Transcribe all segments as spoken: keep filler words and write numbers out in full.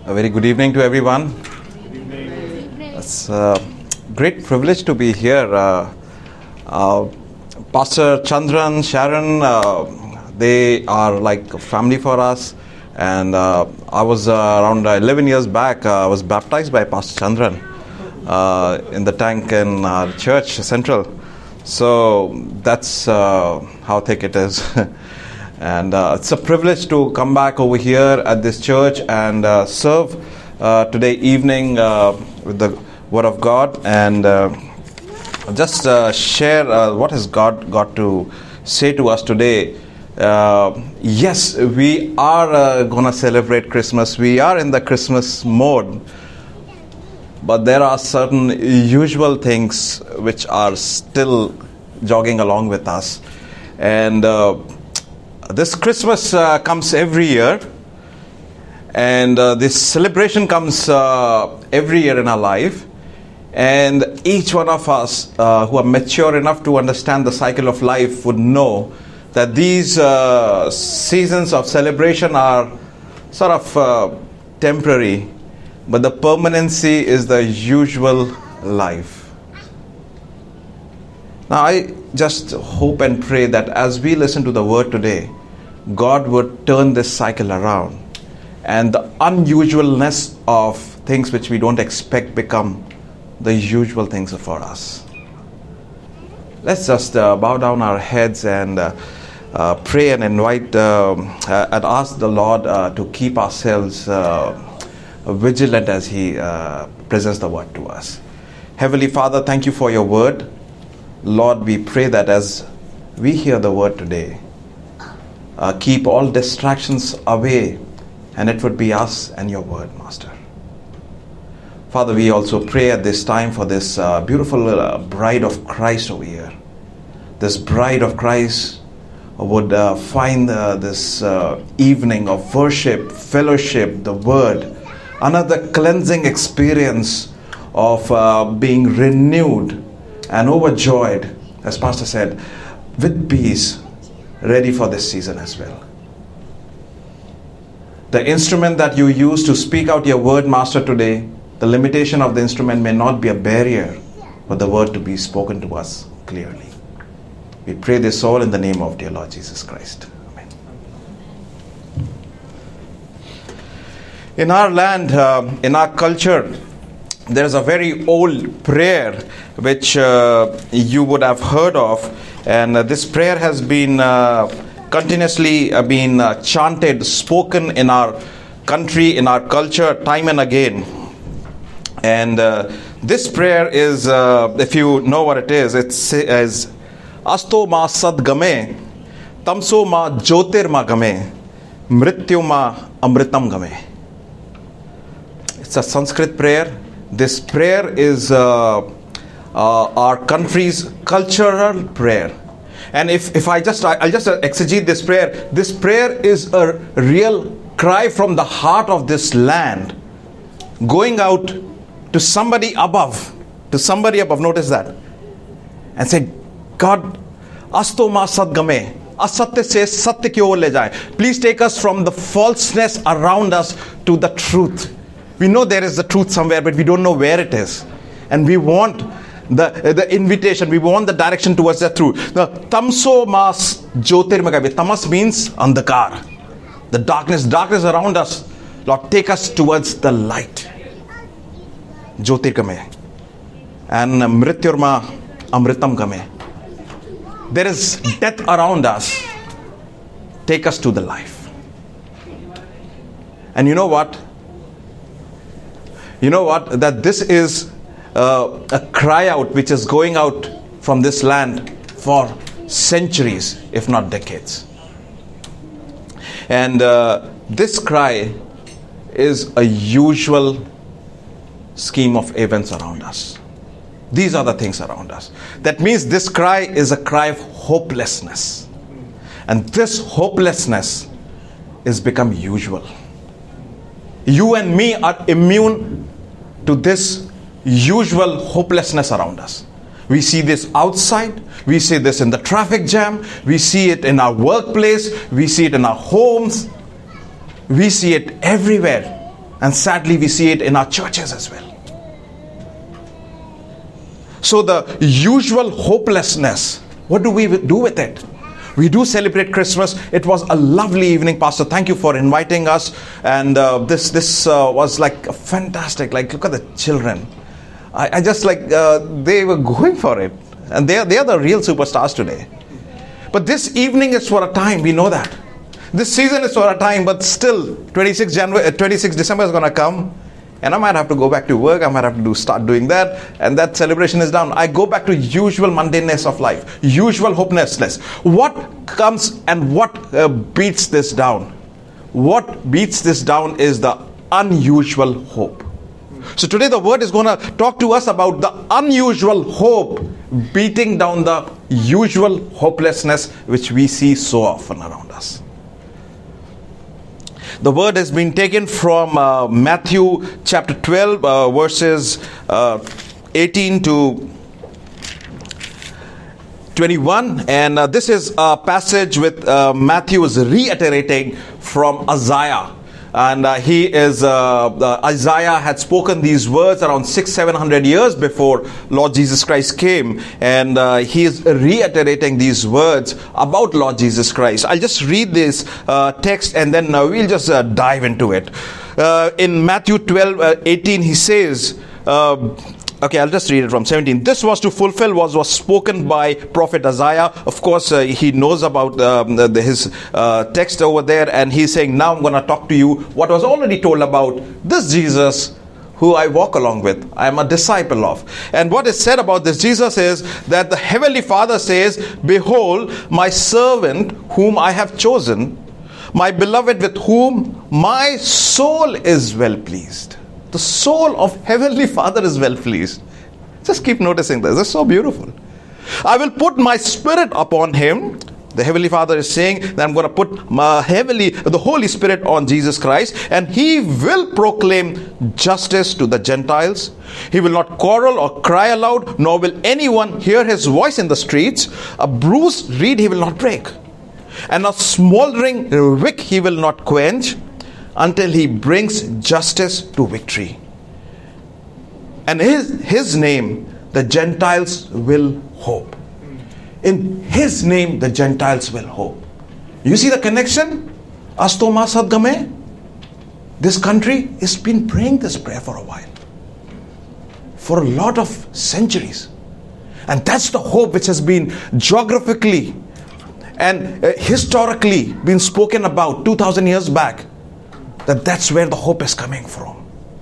A very good evening to everyone. Good evening. It's a great privilege to be here. Uh, uh, Pastor Chandran, Sharon, uh, they are like a family for us. And uh, I was uh, around eleven years back, uh, I was baptized by Pastor Chandran uh, in the tank in our church, Central. So that's uh, how thick it is. And uh, it's a privilege to come back over here at this church and uh, serve uh, today evening uh, with the Word of God and uh, just uh, share uh, what has God got to say to us today. Uh, yes, we are uh, going to celebrate Christmas. We are in the Christmas mode. But there are certain usual things which are still jogging along with us. And uh, this Christmas uh, comes every year, and uh, this celebration comes uh, every year in our life, and each one of us uh, who are mature enough to understand the cycle of life would know that these uh, seasons of celebration are sort of uh, temporary, but the permanency is the usual life. Now, I just hope and pray that as we listen to the word today, God would turn this cycle around and the unusualness of things which we don't expect become the usual things for us. Let's just uh, bow down our heads and uh, uh, pray and invite um, uh, and ask the Lord uh, to keep ourselves uh, vigilant as He uh, presents the word to us. Heavenly Father, thank you for your word. Lord, we pray that as we hear the word today, uh, keep all distractions away, and it would be us and your word, Master. Father, we also pray at this time for this uh, beautiful uh, bride of Christ over here. This bride of Christ would uh, find uh, this uh, evening of worship, fellowship, the word, another cleansing experience of uh, being renewed and overjoyed, as Pastor said, with peace, ready for this season as well. The instrument that you use to speak out your word, Master, today, the limitation of the instrument may not be a barrier, but the word to be spoken to us clearly. We pray this all in the name of dear Lord Jesus Christ. Amen. In our land, uh, in our culture, there is a very old prayer which uh, you would have heard of, and uh, this prayer has been uh, continuously uh, been uh, chanted, spoken in our country, in our culture, time and again. And uh, this prayer is, uh, if you know what it is, it says, Asto ma sad game, tamso ma jyotir ma game, mrityu ma amritam game. It's a Sanskrit prayer. This prayer is uh, uh, our country's cultural prayer. And if, if I just, I'll just exegete this prayer. This prayer is a real cry from the heart of this land, going out to somebody above, to somebody above, notice that, and say, God, asto ma sadgame, asatya se satya ki or le jaye. Please take us from the falseness around us to the truth. We know there is the truth somewhere, but we don't know where it is. And we want the the invitation, we want the direction towards the truth. The tamso mas jyotirmagame. Tamas means andhakar. The darkness, darkness around us. Lord, take us towards the light. Jyotirgame. And mrityurma amritam game. There is death around us. Take us to the life. And you know what? You know what? That this is uh, a cry out which is going out from this land for centuries, if not decades. And uh, this cry is a usual scheme of events around us. These are the things around us. That means this cry is a cry of hopelessness. And this hopelessness is become usual. You and me are immune to this usual hopelessness around us. We see this outside. We see this in the traffic jam. We see it in our workplace. We see it in our homes. We see it everywhere. And sadly, we see it in our churches as well. So the usual hopelessness, what do we do with it? We do celebrate Christmas. It was a lovely evening, Pastor. Thank you for inviting us. And uh, this this uh, was like fantastic. Like, look at the children. I, I just like, uh, they were going for it. And they are, they are the real superstars today. But this evening is for a time, we know that. This season is for a time, but still, twenty-sixth January, uh, twenty-sixth December is going to come. And I might have to go back to work. I might have to do start doing that. And that celebration is down. I go back to usual mundaneness of life. Usual hopelessness. What comes and what uh, beats this down? What beats this down is the unusual hope. So today the word is going to talk to us about the unusual hope beating down the usual hopelessness which we see so often around us. The word has been taken from uh, Matthew chapter twelve, uh, verses uh, eighteen to twenty-one. And uh, this is a passage with uh, Matthew is reiterating from Isaiah. And uh, he is, uh, uh, Isaiah had spoken these words around six, seven hundred years before Lord Jesus Christ came. And uh, he is reiterating these words about Lord Jesus Christ. I'll just read this uh, text and then uh, we'll just uh, dive into it. Uh, in Matthew twelve, uh, eighteen, he says, uh, okay, I'll just read it from seventeen. This was to fulfill what was spoken by prophet Isaiah. Of course, uh, he knows about um, the, his uh, text over there, and he's saying, now I'm going to talk to you what was already told about this Jesus who I walk along with. I am a disciple of. And what is said about this Jesus is that the Heavenly Father says, behold, my servant whom I have chosen, my beloved with whom my soul is well pleased. The soul of Heavenly Father is well pleased. Just keep noticing this. It's so beautiful. I will put my spirit upon him. The Heavenly Father is saying that I'm going to put my heavenly, the Holy Spirit on Jesus Christ, and he will proclaim justice to the Gentiles. He will not quarrel or cry aloud, nor will anyone hear his voice in the streets. A bruised reed he will not break, and a smoldering wick he will not quench, until he brings justice to victory. And his, his name, the Gentiles will hope. In his name, the Gentiles will hope. You see the connection? Astoma Sadgame. This country has been praying this prayer for a while. For a lot of centuries. And that's the hope which has been geographically and uh, historically been spoken about two thousand years back. That that's where the hope is coming from.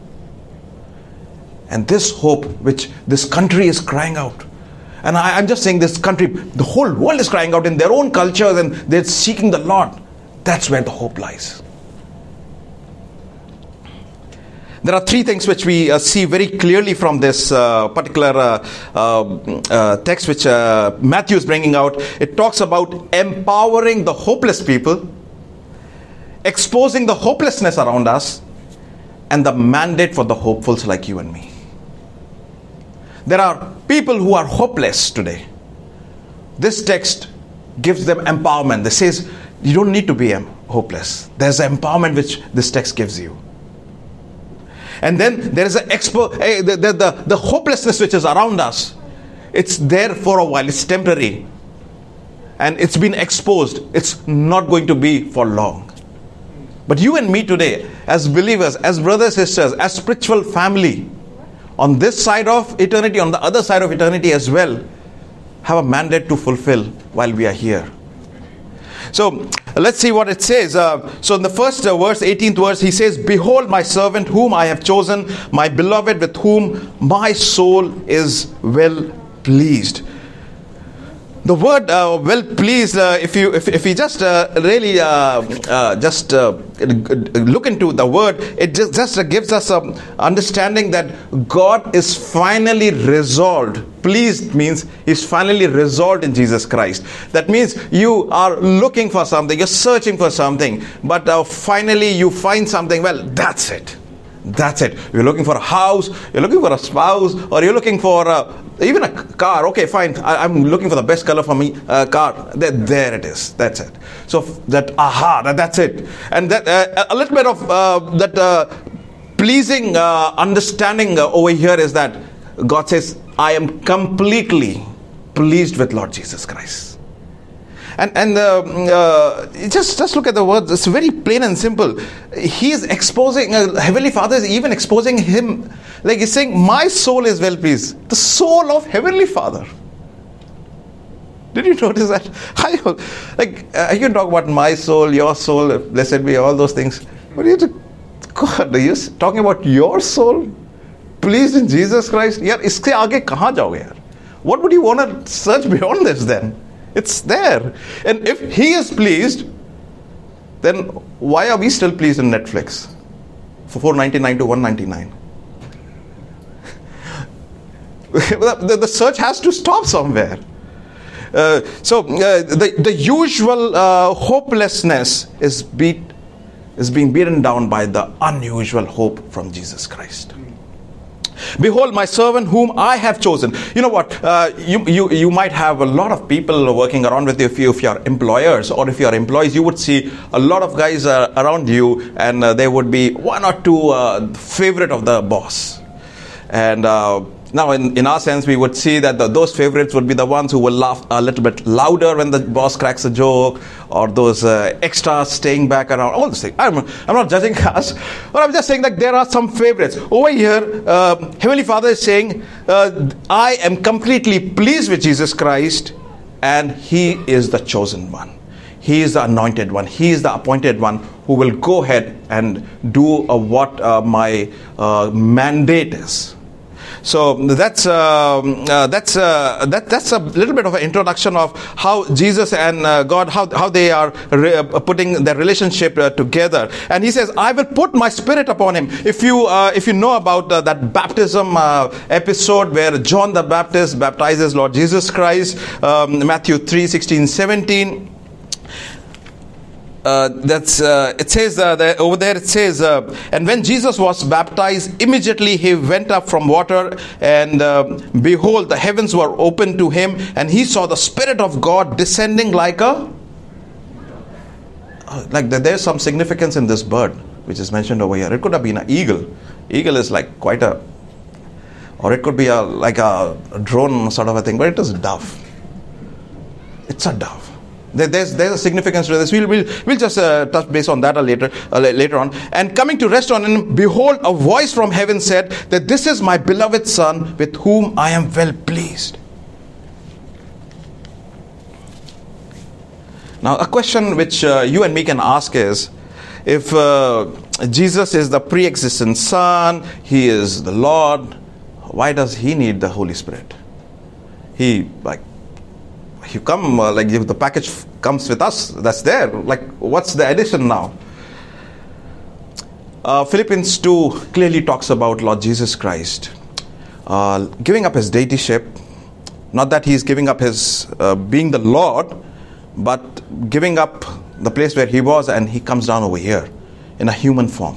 And this hope which this country is crying out. And I, I'm just saying this country, the whole world is crying out in their own cultures and they're seeking the Lord. That's where the hope lies. There are three things which we uh, see very clearly from this uh, particular uh, uh, uh, text which uh, Matthew is bringing out. It talks about empowering the hopeless people, exposing the hopelessness around us, and the mandate for the hopefuls like you and me. There are people who are hopeless today. This text gives them empowerment. It says, you don't need to be hopeless. There's an empowerment which this text gives you. And then there is an expo, the, the, the, the hopelessness which is around us. It's there for a while. It's temporary. And it's been exposed. It's not going to be for long. But you and me today, as believers, as brothers, sisters, as spiritual family, on this side of eternity, on the other side of eternity as well, have a mandate to fulfill while we are here. So let's see what it says. Uh, so in the first uh, verse, eighteenth verse, he says, behold my servant whom I have chosen, my beloved with whom my soul is well pleased. The word uh, well pleased, uh, if you if, if you just uh, really uh, uh, just uh, look into the word, it just, just gives us an understanding that God is finally resolved. Pleased means He's finally resolved in Jesus Christ. That means you are looking for something, you're searching for something, but uh, finally you find something. Well, that's it. That's it. You're looking for a house, you're looking for a spouse, or you're looking for uh, even a car. Okay, fine. I, I'm looking for the best color for me. Uh, car. There, there it is. That's it. So that aha, that, that's it. And that uh, a little bit of uh, that uh, pleasing uh, understanding uh, over here is that God says, I am completely pleased with Lord Jesus Christ. And and uh, uh, just just look at the words. It's very plain and simple. He is exposing, uh, Heavenly Father is even exposing him. Like he's saying, my soul is well pleased. The soul of Heavenly Father. Did you notice that? I, like uh, you can talk about my soul, your soul, blessed be, all those things. But you have to, God, are you talking about your soul? Pleased in Jesus Christ? Yaar, iske aage kahan jaoge yaar? What would you want to search beyond this then? It's there. And if he is pleased, then why are we still pleased in Netflix? For four ninety-nine to one ninety-nine. the, the search has to stop somewhere. Uh, so uh, the, the usual uh, hopelessness is beat is being beaten down by the unusual hope from Jesus Christ. Behold my servant whom I have chosen. You know what? Uh, you, you, you might have a lot of people working around with you. If, you, if you're employers or if you're employees, you would see a lot of guys uh, around you, and uh, there would be one or two uh, favorite of the boss. And uh, now in, in our sense, we would see that the, those favorites would be the ones who will laugh a little bit louder when the boss cracks a joke, or those uh, extras staying back around, all these things. I'm, I'm not judging us, but I'm just saying that there are some favorites. Over here, uh, Heavenly Father is saying, uh, I am completely pleased with Jesus Christ, and He is the chosen one. He is the anointed one. He is the appointed one who will go ahead and do uh, what uh, my uh, mandate is. So that's uh, uh, that's uh, that that's a little bit of an introduction of how Jesus and uh, God, how how they are re- uh, putting their relationship uh, together. And He says, "I will put my Spirit upon him." If you uh, if you know about uh, that baptism uh, episode where John the Baptist baptizes Lord Jesus Christ, um, Matthew three sixteen seventeen. Uh, that's uh, it says uh, that over there it says uh, and when Jesus was baptized, immediately he went up from water, and uh, behold, the heavens were opened to him, and he saw the Spirit of God descending like a uh, like the, there's some significance in this bird which is mentioned over here. It could have been an eagle. Eagle is like quite a, or it could be a like a drone sort of a thing, but it is a dove. It's a dove. There's there's a significance to this. We'll we'll, we'll just uh, touch base on that a later uh, later on. And coming to rest on him, behold, a voice from heaven said that this is my beloved Son, with whom I am well pleased. Now, a question which uh, you and me can ask is, if uh, Jesus is the pre-existent Son, He is the Lord, why does He need the Holy Spirit? He like. You come, uh, like if the package f- comes with us, that's there. Like, what's the addition now? Uh, Philippians two clearly talks about Lord Jesus Christ uh, giving up His deityship. Not that He's giving up His uh, being the Lord, but giving up the place where He was, and He comes down over here in a human form.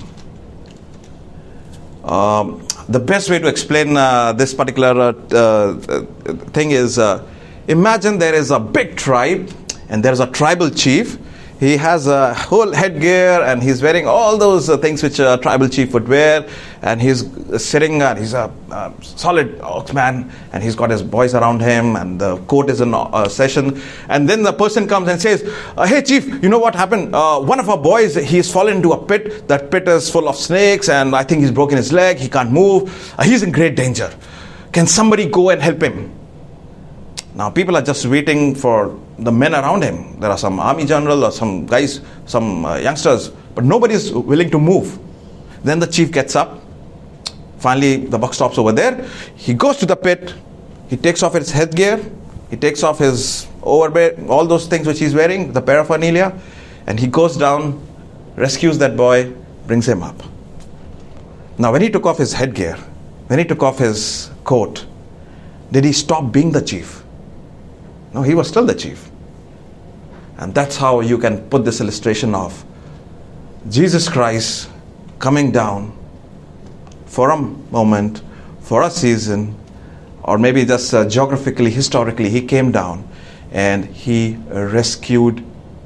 Um, the best way to explain uh, this particular uh, uh, thing is, uh, imagine there is a big tribe, and there is a tribal chief. He has a whole headgear, and he's wearing all those uh, things which a tribal chief would wear, and he's sitting, and he's a, a solid oxman, and he's got his boys around him, and the court is in uh, session. And then the person comes and says, uh, hey chief, you know what happened? Uh, one of our boys, he's fallen into a pit. That pit is full of snakes, and I think he's broken his leg. He can't move. Uh, he's in great danger. Can somebody go and help him? Now people are just waiting for the men around him. There are some army general or some guys, some uh, youngsters, but nobody is willing to move. Then the chief gets up. Finally, the buck stops over there. He goes to the pit. He takes off his headgear. He takes off his overwear, all those things which he's wearing, the paraphernalia, and he goes down, rescues that boy, brings him up. Now, when he took off his headgear, when he took off his coat, did he stop being the chief? No, he was still the chief. And that's how you can put this illustration of Jesus Christ coming down for a moment, for a season, or maybe just uh, geographically, historically, He came down and He rescued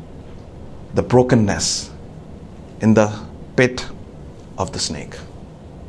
the brokenness in the pit of the snake.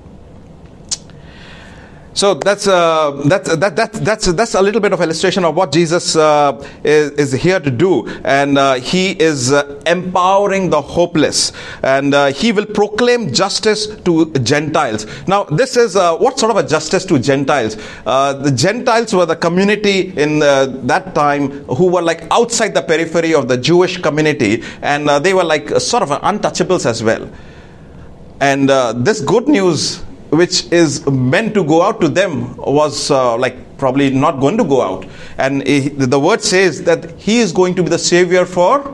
So that's uh, that's that that that's that's a little bit of illustration of what Jesus uh, is, is here to do, and uh, he is uh, empowering the hopeless, and uh, he will proclaim justice to Gentiles. Now, this is uh, what sort of a justice to Gentiles? Uh, the Gentiles were the community in uh, that time who were like outside the periphery of the Jewish community, and uh, they were like sort of untouchables as well. And uh, this good news, which is meant to go out to them, was uh, like probably not going to go out. And he, the word says that he is going to be the savior for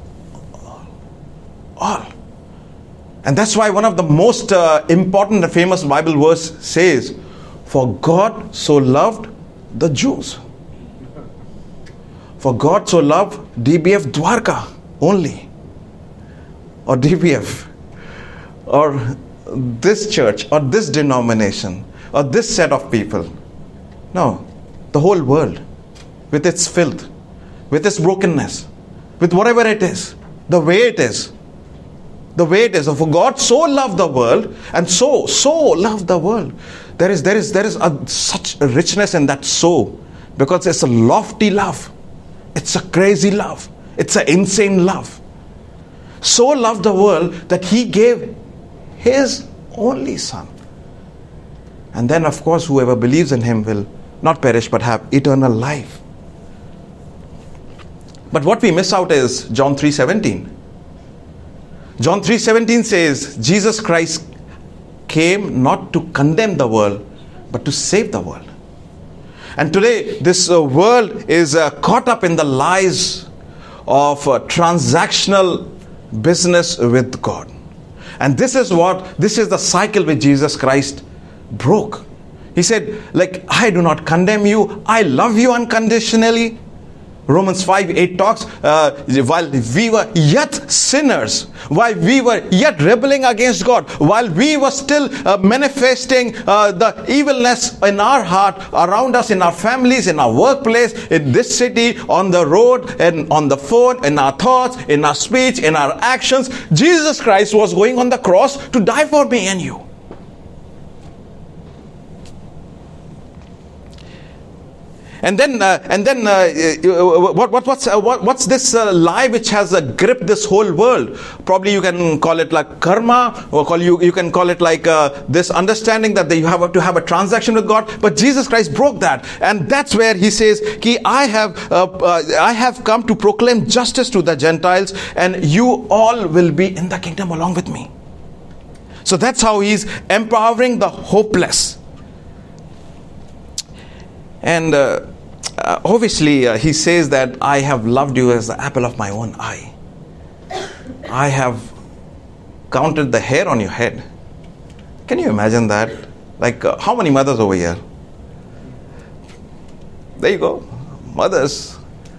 all. And that's why one of the most uh, important and famous Bible verse says, for God so loved the Jews. For God so loved D B F Dwarka only. Or D B F. Or this church, or this denomination, or this set of people. No, the whole world, with its filth, with its brokenness, with whatever it is, the way it is, the way it is. For God so loved the world, and so, so loved the world. There is, there is, there is a, such a richness in that so, because it's a lofty love. It's a crazy love. It's an insane love. So loved the world that he gave his only son. And then, of course, whoever believes in him will not perish but have eternal life. But what we miss out is John three seventeen. John three seventeen says, Jesus Christ came not to condemn the world, but to save the world. And today, this uh, world is uh, caught up in the lies of uh, transactional business with God. And this is what, this is the cycle which Jesus Christ broke. He said, like, I do not condemn you. I love you unconditionally. Romans five eight talks, uh, while we were yet sinners, while we were yet rebelling against God, while we were still uh, manifesting uh, the evilness in our heart, around us, in our families, in our workplace, in this city, on the road, and on the phone, in our thoughts, in our speech, in our actions, Jesus Christ was going on the cross to die for me and you. And then, uh, and then, uh, what, what, what's, uh, what, what's this uh, lie which has uh, gripped this whole world? Probably you can call it like karma, or call you, you can call it like uh, this understanding that you have to have a transaction with God. But Jesus Christ broke that, and that's where he says, "Ki I have, uh, uh, I have come to proclaim justice to the Gentiles, and you all will be in the kingdom along with me." So that's how he's empowering the hopeless. And uh, uh, obviously uh, he says that I have loved you as the apple of my own eye. I have counted the hair on your head. Can you imagine that? Like uh, how many mothers over here? There you go. Mothers.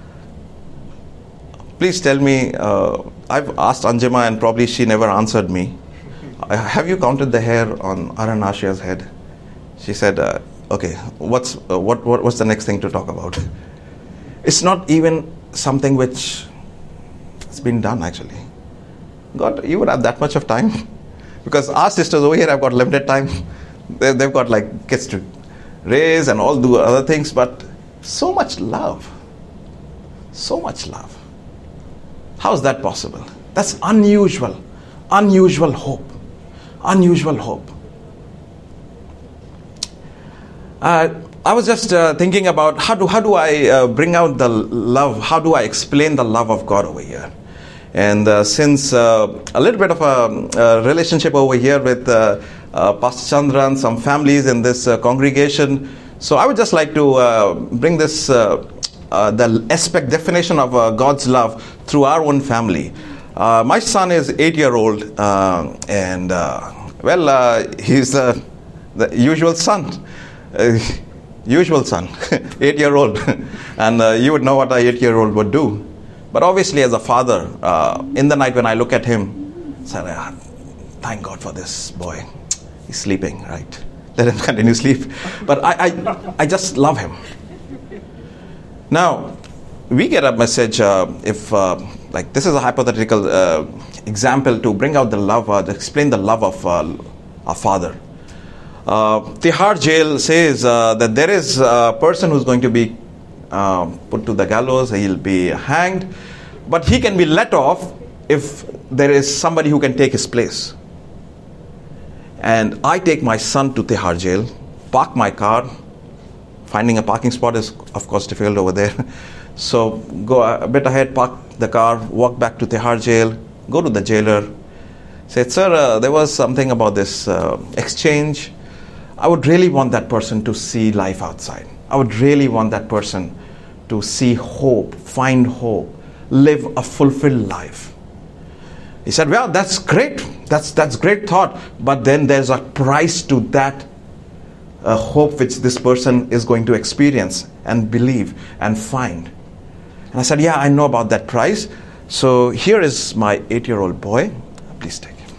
Please tell me, uh, I've asked Anjima and probably she never answered me. Uh, have you counted the hair on Aranashia's head? She said, uh, okay, what's uh, what, what what's the next thing to talk about? It's not even something which has been done actually. God, you would have that much of time? Because our sisters over here have got limited time. They, they've got like kids to raise and all do other things, but so much love. So much love. How is that possible? That's unusual. Unusual hope. Unusual hope. Uh, I was just uh, thinking about how do how do I uh, bring out the love? How do I explain the love of God over here? And uh, since uh, a little bit of a, a relationship over here with uh, uh, Pastor Chandran, some families in this uh, congregation, so I would just like to uh, bring this uh, uh, the aspect definition of uh, God's love through our own family. Uh, my son is eight year old, uh, and uh, well, uh, he's uh, the usual son. Uh, usual son, eight-year-old, and uh, you would know what an eight-year-old would do. But obviously, as a father, uh, in the night when I look at him, I say, ah, "Thank God for this boy. He's sleeping, right? Let him continue sleep." But I, I, I just love him. Now, we get a message. Uh, if uh, like this is a hypothetical uh, example to bring out the love, uh, to explain the love of uh, our Father. Uh, Tihar jail says uh, that there is a person who's going to be uh, put to the gallows, he'll be hanged, but he can be let off if there is somebody who can take his place. And I take my son to Tihar jail, park my car. Finding a parking spot is, of course, difficult over there. So go a bit ahead, park the car, walk back to Tihar jail, go to the jailer, said, sir, uh, there was something about this uh, exchange. I would really want that person to see life outside. I would really want that person to see hope, find hope, live a fulfilled life. He said, well, that's great. That's that's great thought. But then there's a price to that uh, hope which this person is going to experience and believe and find. And I said, yeah, I know about that price. So here is my eight-year-old boy. Please take him.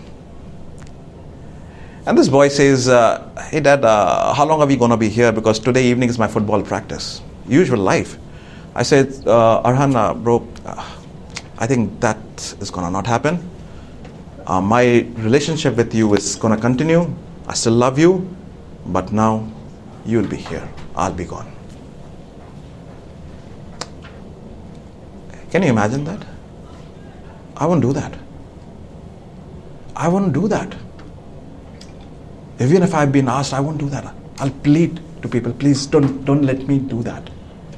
And this boy says, uh, hey dad, uh, how long are we going to be here? Because today evening is my football practice. Usual life. I said, uh, Arhan, uh, bro, uh, I think that is going to not happen. Uh, my relationship with you is going to continue. I still love you. But now you'll be here. I'll be gone. Can you imagine that? I won't do that. I won't do that. Even if I've been asked, I won't do that. I'll plead to people, please don't, don't let me do that.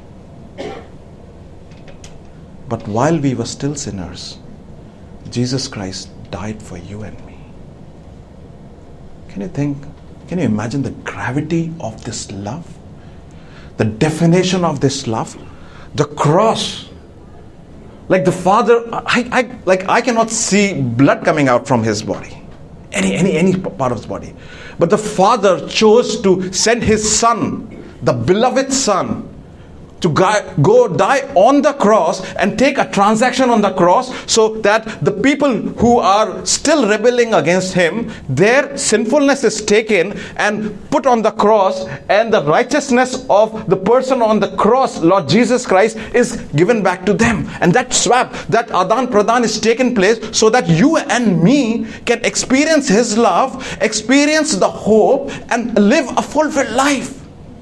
But while we were still sinners, Jesus Christ died for you and me. Can you think, can you imagine the gravity of this love? The definition of this love? The cross. Like the Father, I, I, like I cannot see blood coming out from his body. Any, any, any part of his body. But the Father chose to send his Son, the beloved Son, to go die on the cross and take a transaction on the cross so that the people who are still rebelling against him, their sinfulness is taken and put on the cross, and the righteousness of the person on the cross, Lord Jesus Christ, is given back to them. And that swap, that Adan Pradan is taken place so that you and me can experience his love, experience the hope, and live a fulfilled life.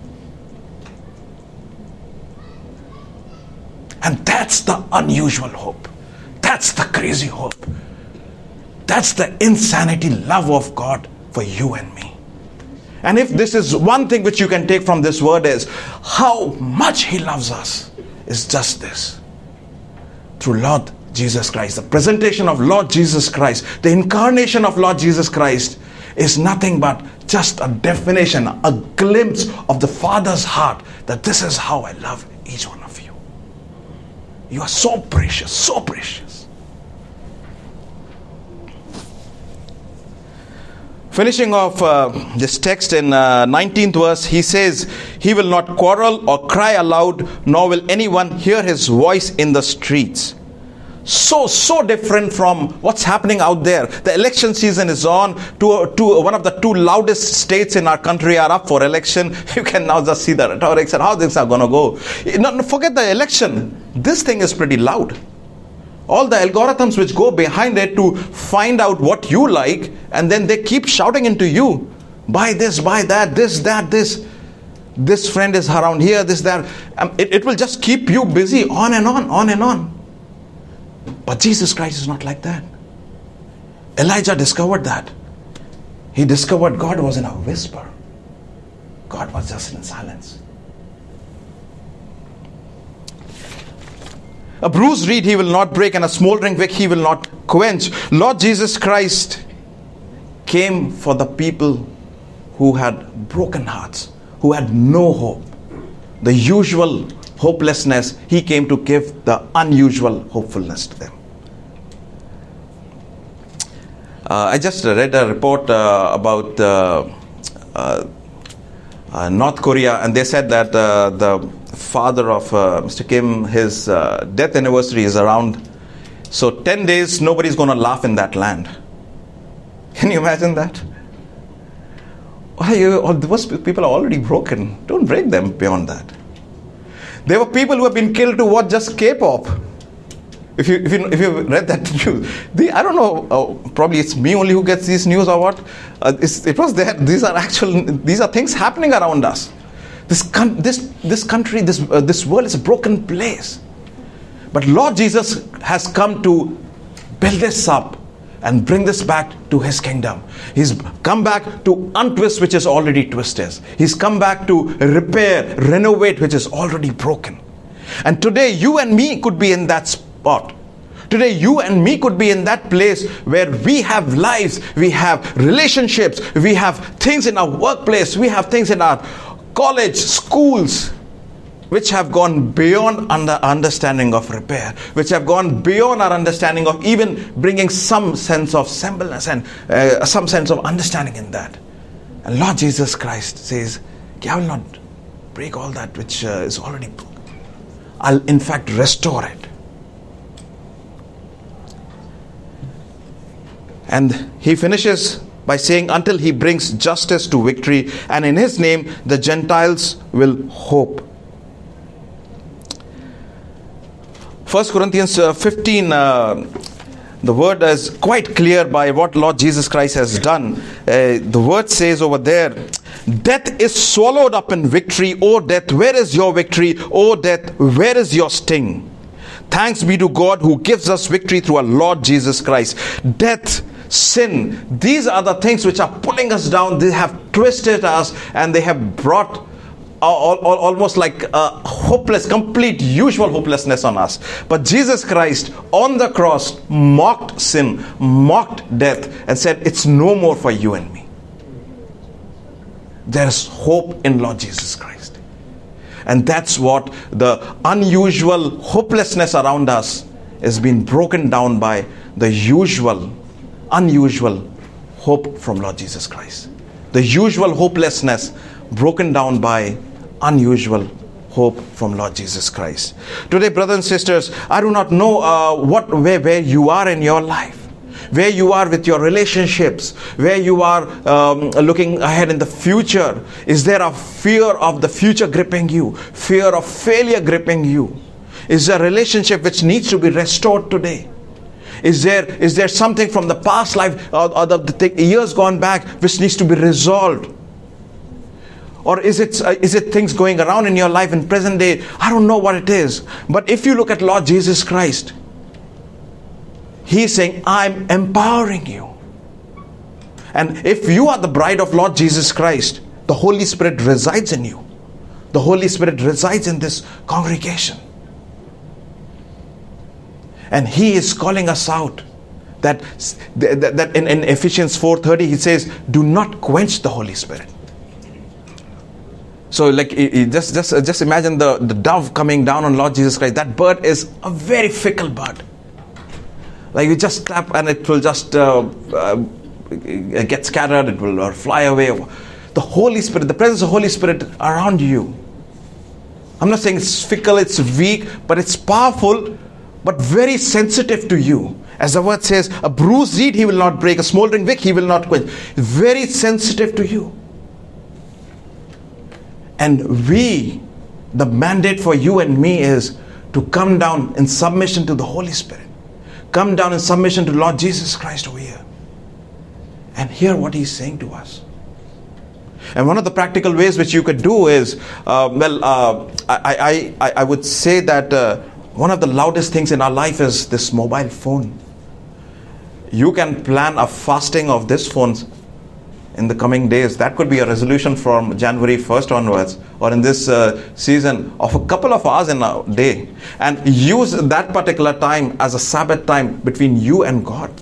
And that's the unusual hope. That's the crazy hope. That's the insanity love of God for you and me. And if this is one thing which you can take from this word is how much he loves us, is just this. Through Lord Jesus Christ, the presentation of Lord Jesus Christ, the incarnation of Lord Jesus Christ is nothing but just a definition, a glimpse of the Father's heart, that this is how I love each one of you. You are so precious, so precious. Finishing off uh, this text in uh, nineteenth verse, he says, he will not quarrel or cry aloud, nor will anyone hear his voice in the streets. So, so different from what's happening out there. The election season is on. To, to one of the two loudest states in our country are up for election. You can now just see the rhetorics and how things are going to go. No, forget the election. This thing is pretty loud. All the algorithms which go behind it to find out what you like, and then they keep shouting into you. Buy this, buy that, this, that, this. This friend is around here, this, that. Um, it, it will just keep you busy on and on, on and on. But Jesus Christ is not like that. Elijah discovered that. He discovered God was in a whisper. God was just in silence. A bruised reed he will not break, and a smoldering wick he will not quench. Lord Jesus Christ came for the people who had broken hearts, who had no hope. The usual hopelessness, he came to give the unusual hopefulness to them. Uh, I just read a report uh, about uh, uh, uh, North Korea, and they said that uh, the father of uh, Mister Kim, his uh, death anniversary is around. So ten days, nobody's going to laugh in that land. Can you imagine that? Why you, all those people are already broken. Don't break them beyond that. There were people who have been killed to watch just K-pop. If you if you if you read that news, the, I don't know. Uh, probably it's me only who gets these news or what. Uh, it's, it was there. These are actual. These are things happening around us. This con- this this country, this uh, this world is a broken place. But Lord Jesus has come to build this up and bring this back to His kingdom. He's come back to untwist which is already twisted. He's come back to repair, renovate which is already broken. And today you and me could be in that spot. Today you and me could be in that place where we have lives, we have relationships, we have things in our workplace, we have things in our college, schools, which have gone beyond under understanding of repair, which have gone beyond our understanding of even bringing some sense of semblance and uh, some sense of understanding in that. And Lord Jesus Christ says, I will not break all that which uh, is already broken. I'll in fact restore it. And He finishes by saying, until He brings justice to victory, and in His name the Gentiles will hope. First Corinthians fifteen, uh, the word is quite clear by what Lord Jesus Christ has done. Uh, the word says over there, death is swallowed up in victory. O death, where is your victory? O death, where is your sting? Thanks be to God who gives us victory through our Lord Jesus Christ. Death, sin, these are the things which are pulling us down. They have twisted us and they have brought All, all, almost like a hopeless, complete usual hopelessness on us. But Jesus Christ on the cross mocked sin, mocked death, and said, it's no more for you and me. There's hope in Lord Jesus Christ. And that's what the unusual hopelessness around us is being broken down by the usual, unusual hope from Lord Jesus Christ. The usual hopelessness broken down by unusual hope from Lord Jesus Christ. Today, brothers and sisters, I do not know uh, what where, where you are in your life, where you are with your relationships, where you are um, looking ahead in the future. Is there a fear of the future gripping you? Fear of failure gripping you? Is there a relationship which needs to be restored today? Is there is there something from the past life or, or the, the years gone back which needs to be resolved? Or is it uh, is it things going around in your life in present day? I don't know what it is. But if you look at Lord Jesus Christ, He's saying, I'm empowering you. And if you are the bride of Lord Jesus Christ, the Holy Spirit resides in you. The Holy Spirit resides in this congregation. And He is calling us out. That, that, that in, in Ephesians four thirty, He says, do not quench the Holy Spirit. So like just just just imagine the, the dove coming down on Lord Jesus Christ. That bird is a very fickle bird. Like you just clap and it will just uh, uh, get scattered. It will or fly away. The Holy Spirit, the presence of the Holy Spirit around you. I'm not saying it's fickle, it's weak, but it's powerful, but very sensitive to you. As the word says, a bruised reed He will not break, a smoldering wick He will not quench. Very sensitive to you. And we, the mandate for you and me is to come down in submission to the Holy Spirit. Come down in submission to Lord Jesus Christ over here. And hear what He's saying to us. And one of the practical ways which you could do is, uh, well, uh, I, I, I, I would say that uh, one of the loudest things in our life is this mobile phone. You can plan a fasting of this phone in the coming days. That could be a resolution from January first onwards, or in this uh, season of a couple of hours in a day, and use that particular time as a Sabbath time between you and God.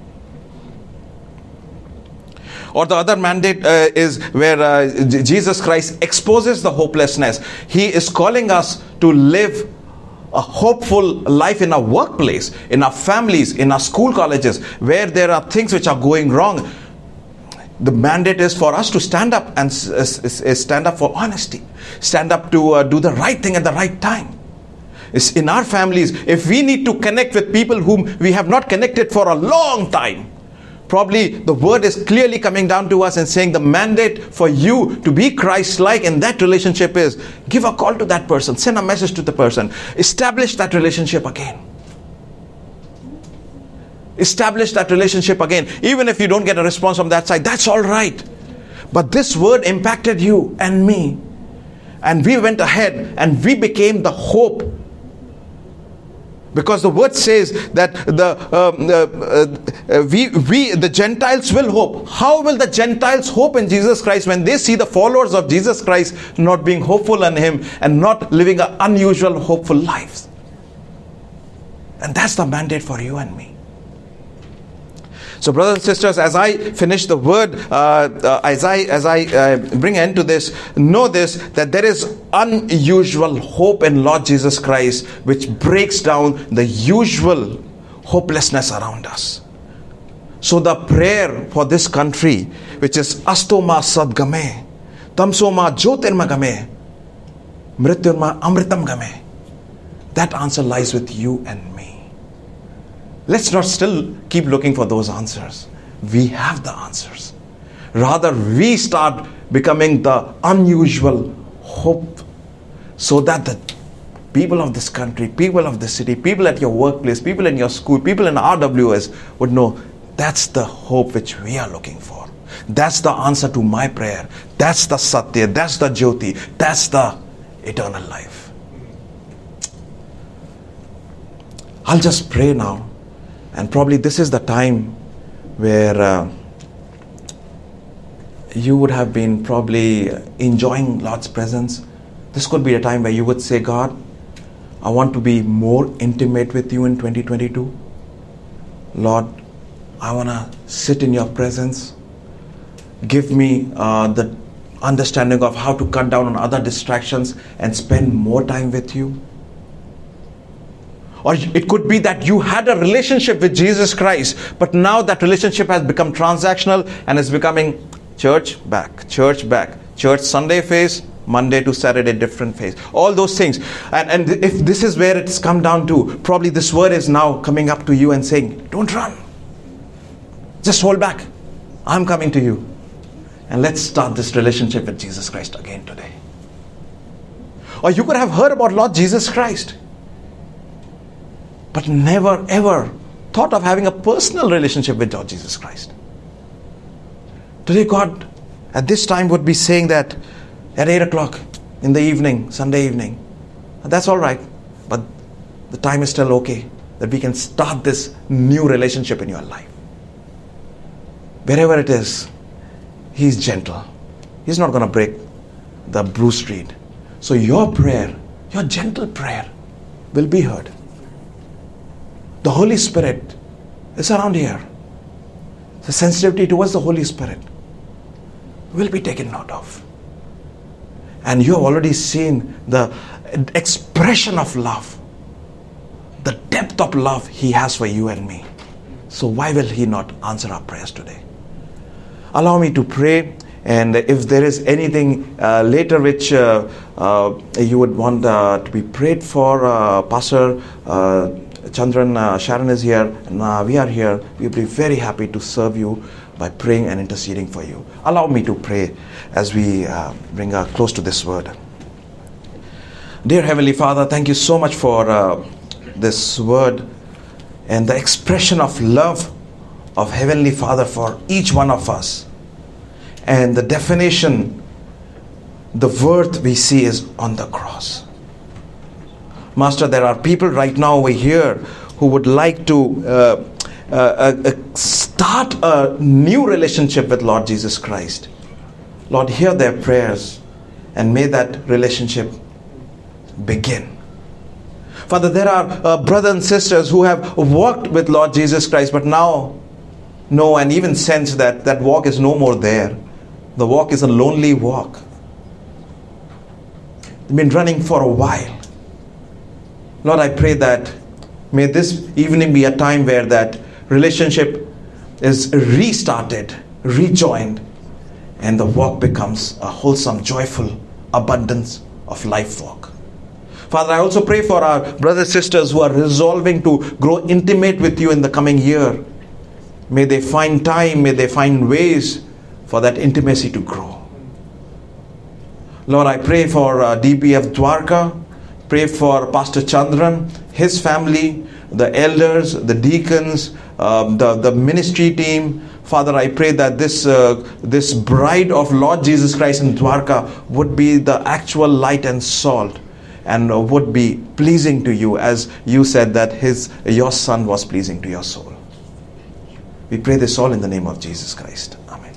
Or the other mandate uh, is where uh, J- Jesus Christ exposes the hopelessness. He is calling us to live a hopeful life in our workplace, in our families, in our school colleges, where there are things which are going wrong. The mandate is for us to stand up and s- s- s- stand up for honesty. Stand up to uh, do the right thing at the right time. It's in our families, if we need to connect with people whom we have not connected for a long time, probably the word is clearly coming down to us and saying the mandate for you to be Christ-like in that relationship is give a call to that person, send a message to the person, establish that relationship again. establish that relationship again. Even if you don't get a response from that side, that's all right. But this word impacted you and me. And we went ahead and we became the hope. Because the word says that the um, uh, uh, we, we the Gentiles will hope. How will the Gentiles hope in Jesus Christ when they see the followers of Jesus Christ not being hopeful in Him and not living an unusual, hopeful lives? And that's the mandate for you and me. So, brothers and sisters, as I finish the word, uh, uh, as I as I uh, bring end to this, know this, that there is unusual hope in Lord Jesus Christ, which breaks down the usual hopelessness around us. So, the prayer for this country, which is Astoma Sadgame, Tamsoma Jyotirma Game, Mrityurma Amritam Game, that answer lies with you and me. Let's not still keep looking for those answers. We have the answers. Rather, we start becoming the unusual hope, so that the people of this country, people of this city, people at your workplace, people in your school, people in R W S would know that's the hope which we are looking for. That's the answer to my prayer. That's the Satya. That's the Jyoti. That's the eternal life. I'll just pray now. And probably this is the time where uh, you would have been probably enjoying Lord's presence. This could be a time where you would say, God, I want to be more intimate with you in twenty twenty-two. Lord, I want to sit in your presence. Give me uh, the understanding of how to cut down on other distractions and spend more time with you. Or it could be that you had a relationship with Jesus Christ, but now that relationship has become transactional and is becoming church back, church back, church Sunday phase, Monday to Saturday different phase. All those things. And, and if this is where it's come down to, probably this word is now coming up to you and saying, don't run. Just hold back. I'm coming to you. And let's start this relationship with Jesus Christ again today. Or you could have heard about Lord Jesus Christ, but never ever thought of having a personal relationship with Lord Jesus Christ. Today God at this time would be saying that at eight o'clock in the evening, Sunday evening. That's all right, but the time is still okay that we can start this new relationship in your life. Wherever it is, He's gentle. He's not going to break the bruised reed. So your prayer, your gentle prayer will be heard. The Holy Spirit is around here. The sensitivity towards the Holy Spirit will be taken note of. And you have already seen the expression of love, the depth of love He has for you and me. So why will He not answer our prayers today? Allow me to pray, and if there is anything uh, later which uh, uh, you would want uh, to be prayed for, uh, Pastor uh, Chandran, uh, Sharon is here, and uh, we are here. We will be very happy to serve you by praying and interceding for you. Allow me to pray as we uh, bring uh, close to this word. Dear Heavenly Father, thank you so much for uh, this word and the expression of love of Heavenly Father for each one of us. And the definition, the worth we see is on the cross. Master, there are people right now over here who would like to uh, uh, uh, start a new relationship with Lord Jesus Christ. Lord, hear their prayers and may that relationship begin. Father, there are uh, brothers and sisters who have walked with Lord Jesus Christ, but now know and even sense that that walk is no more there. The walk is a lonely walk. They've been running for a while. Lord, I pray that may this evening be a time where that relationship is restarted, rejoined, and the walk becomes a wholesome, joyful abundance of life walk. Father, I also pray for our brothers and sisters who are resolving to grow intimate with you in the coming year. May they find time, may they find ways for that intimacy to grow. Lord, I pray for uh, D B F Dwarka. Pray for Pastor Chandran, his family. the elders, the deacons, um, the, the ministry team. Father, I pray that this uh, this bride of Lord Jesus Christ in Dwarka would be the actual light and salt, and uh, would be pleasing to you, as you said that his your son was pleasing to your soul. We pray this all in the name of Jesus Christ. Amen.